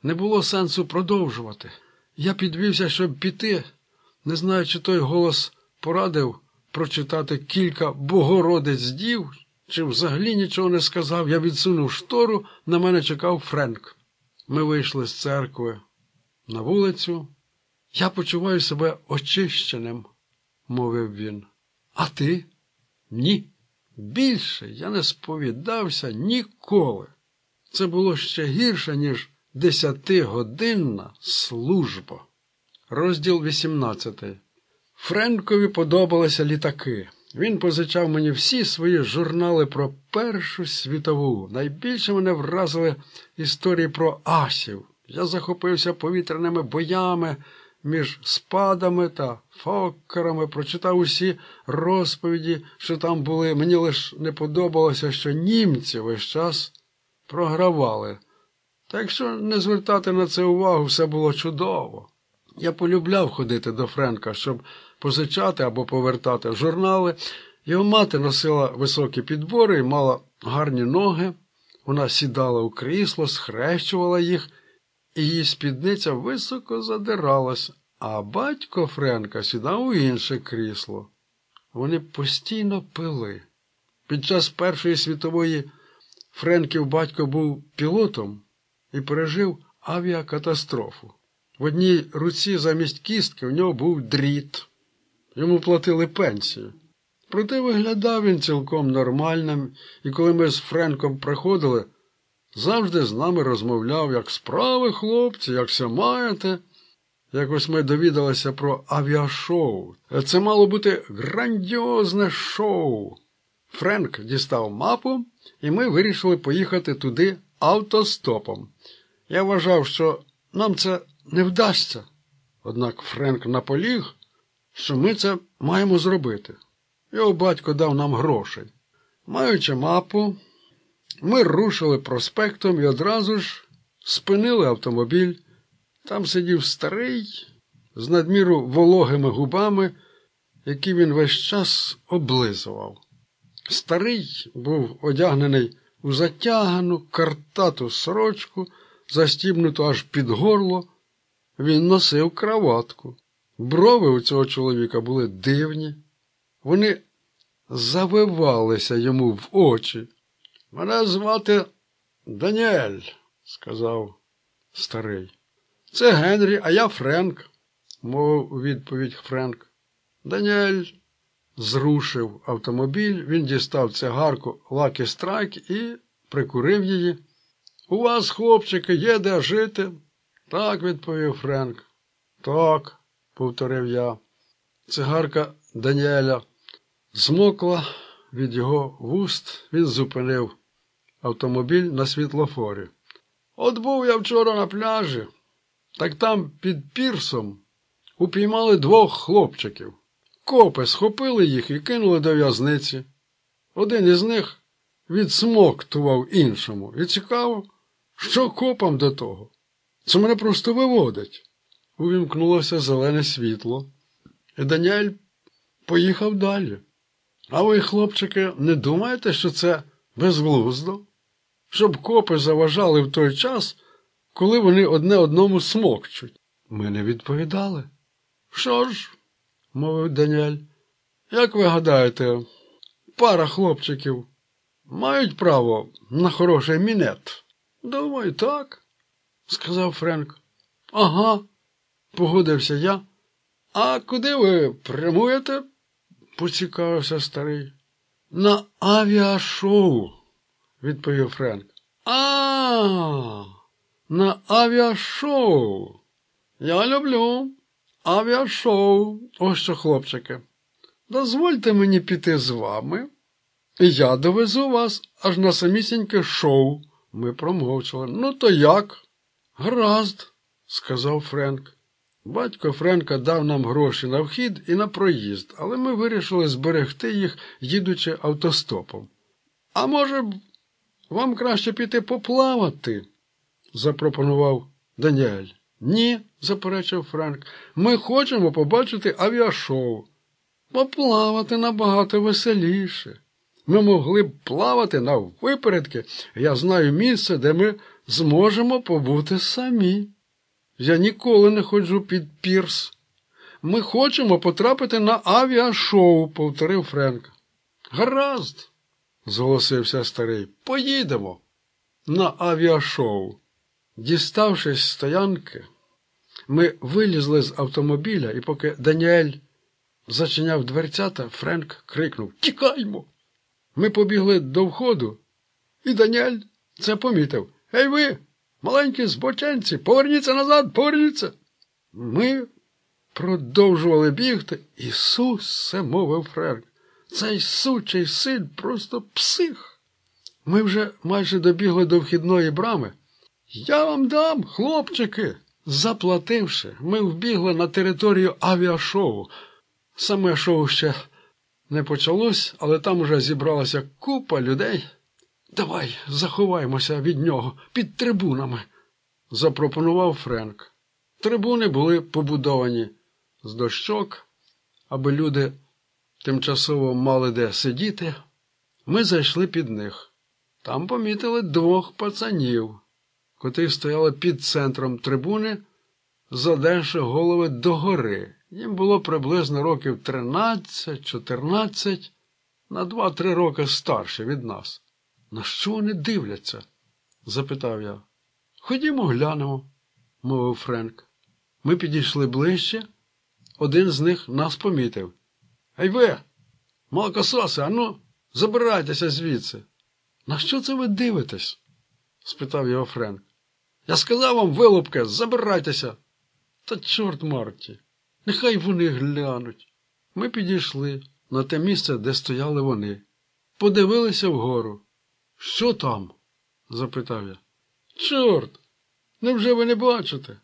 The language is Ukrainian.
Не було сенсу продовжувати. Я підвівся, щоб піти, не знаю, чи той голос порадив прочитати кілька Богородиць дів, чи взагалі нічого не сказав. Я відсунув штору, на мене чекав Френк. Ми вийшли з церкви на вулицю. «Я почуваю себе очищеним», – мовив він. «А ти?» «Ні. Більше я не сповідався ніколи. Це було ще гірше, ніж 10-годинна служба». Розділ 18. Френкові подобалися літаки. Він позичав мені всі свої журнали про Першу світову. Найбільше мене вразили історії про асів. Я захопився повітряними боями між спадами та фоккерами, прочитав усі розповіді, що там були. Мені лише не подобалося, що німці весь час програвали. Та якщо не звертати на це увагу, все було чудово. Я полюбляв ходити до Френка, щоб позичати або повертати журнали. Його мати носила високі підбори і мала гарні ноги. Вона сідала у крісло, схрещувала їх, і її спідниця високо задиралась, а батько Френка сідав у інше крісло. Вони постійно пили. Під час Першої світової Френків батько був пілотом і пережив авіакатастрофу. В одній руці замість кістки в нього був дріт. Йому платили пенсію. Проте виглядав він цілком нормальним, і коли ми з Френком приходили, завжди з нами розмовляв, як справи, хлопці, як ся маєте. Якось ми довідалися про авіашоу. Це мало бути грандіозне шоу. Френк дістав мапу, і ми вирішили поїхати туди автостопом. Я вважав, що нам це не вдасться. Однак Френк наполіг, що ми це маємо зробити. Його батько дав нам грошей. Маючи мапу, ми рушили проспектом і одразу ж спинили автомобіль. Там сидів старий, з надміру вологими губами, які він весь час облизував. Старий був одягнений у затягану, картату сорочку, застібнуту аж під горло. Він носив краватку. Брови у цього чоловіка були дивні. Вони завивалися йому в очі. «Мене звати Даніель», – сказав старий. «Це Генрі, а я Френк», – мовив у відповідь Френк. Даніель зрушив автомобіль, він дістав цигарку Lucky Strike і прикурив її. «У вас, хлопчики, є де жити?» «Так», – відповів Френк. «Так», – повторив я. Цигарка Даніеля змокла від його вуст, він зупинив автомобіль на світлофорі. «От був я вчора на пляжі, так там під пірсом упіймали 2 хлопчиків. Копи схопили їх і кинули до в'язниці. Один із них відсмоктував іншому. І цікаво, що копам до того? Це мене просто виводить». Увімкнулося зелене світло, і Даніель поїхав далі. «А ви, хлопчики, не думаєте, що це безглуздо? Щоб копи заважали в той час, коли вони одне одному смокчуть?» Ми не відповідали. «Що ж», – мовив Даніель, – «як ви гадаєте, пара хлопчиків мають право на хороший мінет?» «Думаю, так», – сказав Френк. «Ага», – погодився я. «А куди ви прямуєте?» – поцікавився старий. «На авіашоу», – відповів Френк. «А, на авіашоу. Я люблю авіашоу. Ось що, хлопчики, дозвольте мені піти з вами, і я довезу вас аж на самісіньке шоу». Ми промовчали. «Ну, то як?» «Гаразд», – сказав Френк. Батько Френка дав нам гроші на вхід і на проїзд, але ми вирішили зберегти їх, їдучи автостопом. «А може, вам краще піти поплавати?» – запропонував Даніель. «Ні», – заперечив Френк, – «ми хочемо побачити авіашоу. Поплавати набагато веселіше. Ми могли б плавати наввипередки. Я знаю місце, де ми зможемо побути самі. Я ніколи не ходжу під пірс. Ми хочемо потрапити на авіашоу, повторив Френк. Гаразд, зголосився старий, поїдемо на авіашоу. Діставшись з стоянки, ми вилізли з автомобіля, і поки Даніель зачиняв дверцята, Френк крикнув «Тікаймо!». Ми побігли до входу, і Даніель це помітив. «Ей ви, маленькі збоченці, поверніться назад, поверніться!». Ми продовжували бігти. «Ісусе!» – мовив Френк. «Цей сучий син просто псих!». Ми вже майже добігли до вхідної брами. «Я вам дам, хлопчики!» Заплативши, ми вбігли на територію авіашоу. Саме шоу ще не почалось, але там уже зібралася купа людей. «Давай заховаємося від нього під трибунами», – запропонував Френк. Трибуни були побудовані з дощок, аби люди тимчасово мали де сидіти. Ми зайшли під них. Там помітили двох пацанів, котрі стояли під центром трибуни, задерши голови догори. Їм було приблизно років 13-14, на 2-3 роки старші від нас. «На що вони дивляться?» – запитав я. «Ходімо глянемо», – мовив Френк. Ми підійшли ближче. Один з них нас помітив. «Ей ви, молокососи, ану, забирайтеся звідси!» «На що це ви дивитесь?» – спитав його Френк. «Я сказав вам, вилупки, забирайтеся!» «Та чорт Марті, нехай вони глянуть!» Ми підійшли на те місце, де стояли вони. Подивилися вгору. «Що там?» – запитав я. «Чорт, невже ви не бачите?»